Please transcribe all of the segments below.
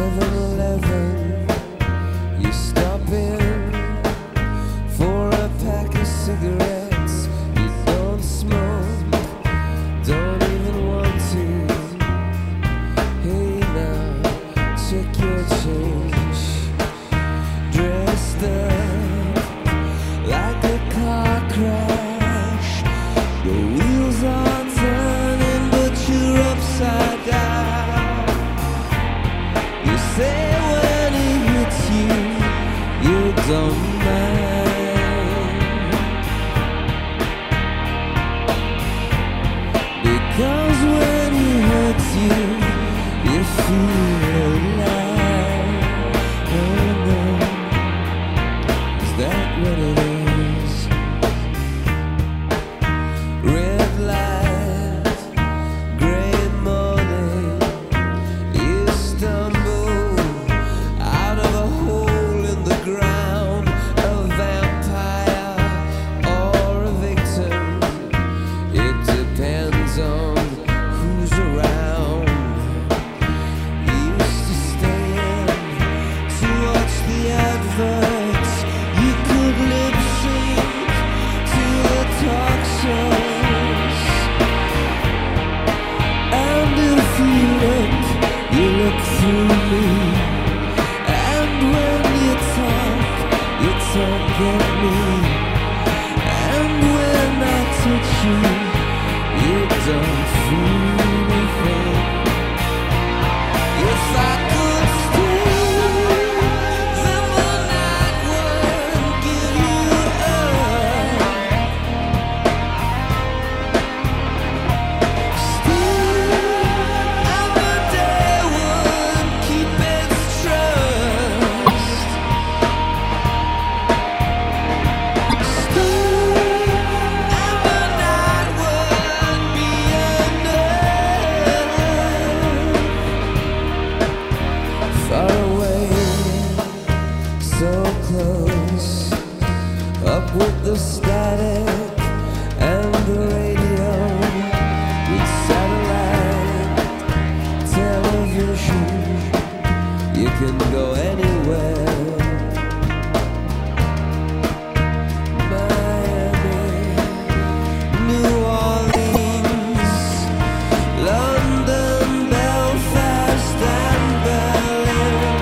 7-Eleven, you stop in for a pack of cigarettes. You don't smoke, don't even want to. Hey now, check your change. Dressed up like a car crash. The wheels are turning, but you're upside down. You say when it hits you, you don't mind, because when it hurts you, you feel alive. Oh no, is that what it is? Red light, gray morning, you stumble out of a hole in the ground, a vampire or a victim. It depends on who's around. You used to stay in to watch the adverts. You could lip sync to the talk shows. And if you look through me. And when you talk at me. And when I touch you, you don't feel anything. If I could stay, then the night would give you up. Stay, and the day would keep its trust. Stay, and the night would be enough. Far away, so close, up with the static and the radio, with satellite television. You can go anywhere. Miami, New Orleans, London, Belfast and Berlin.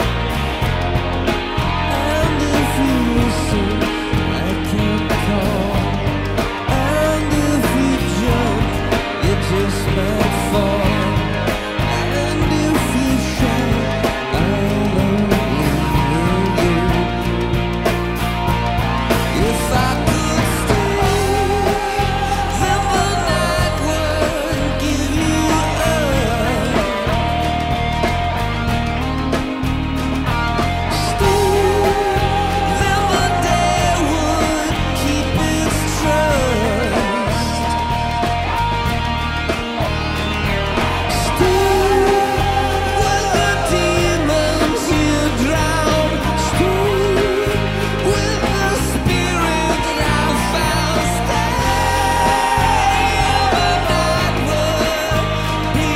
And if you listen, I can call. And if you jump, you just might fall. And if you shout, I'll only hear you. If I could stay, then the night would give you up. Stay, then the day would keep its trust. Stay with the demons you drown. Stay with the spirit that I found. Stay, the night would be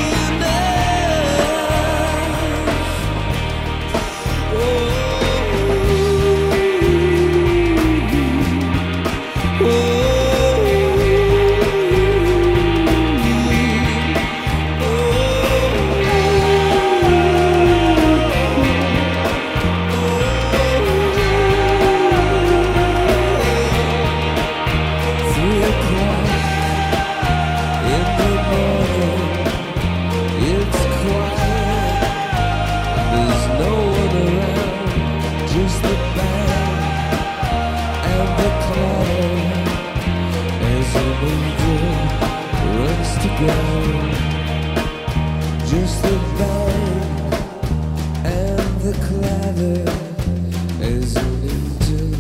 just the bang and the clatter as an angel